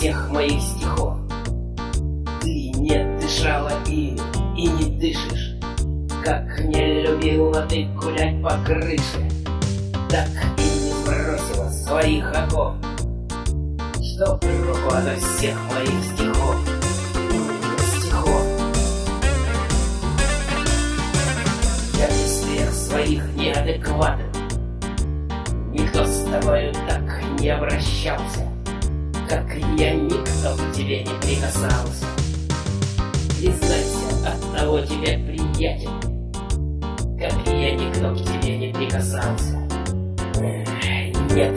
всех моих стихов. Ты не дышала ими и не дышишь. Как не любила ты гулять по крыше, так и не бросила своих оков, чтоб руку ото всех моих стихов. Я без всех своих неадекватов. Никто с тобою так не обращался, как я, никто к тебе не прикасался. Признайся, оттого тебе приятен, как я, никто к тебе не прикасался. Нет.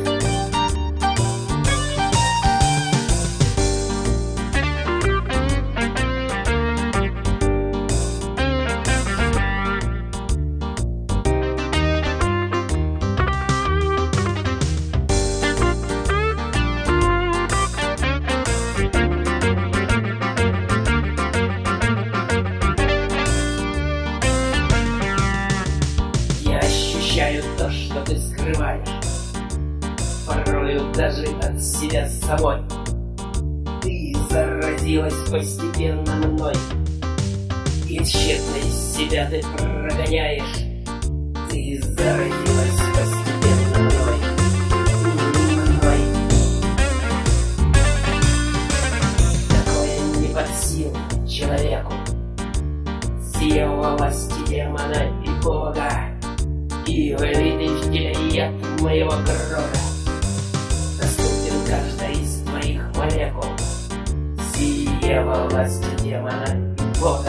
Ощущаю то, что ты скрываешь, порою даже от себя самой. Ты заразилась постепенно мной, и тщетно из себя ты прогоняешь. Ты заразилась постепенно мной. Такое не под силу человеку, сия власти демона и Бога, и вылитый в тебе яд моего крови доступен каждой из твоих молекул. Сие во власти демона и Бога.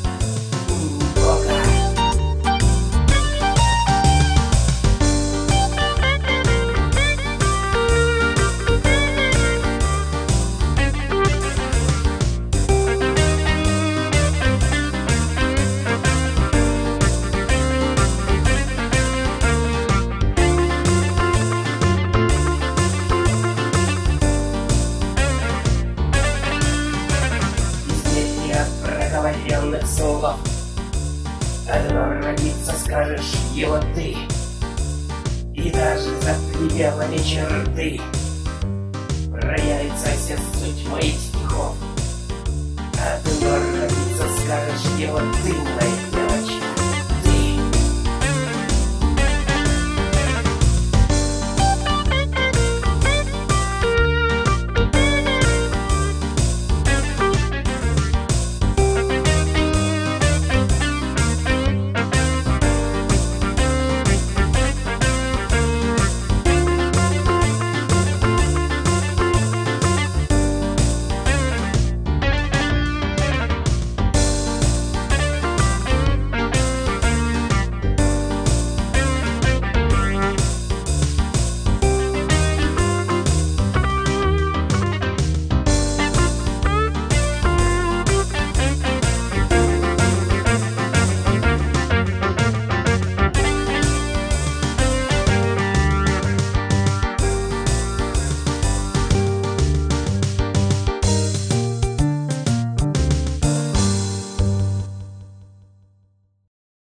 Проговоренных слов одно родиться скажешь его ты, и даже за пределами черты проявится вся суть моих стихов. Одно родиться скажешь его ты, моих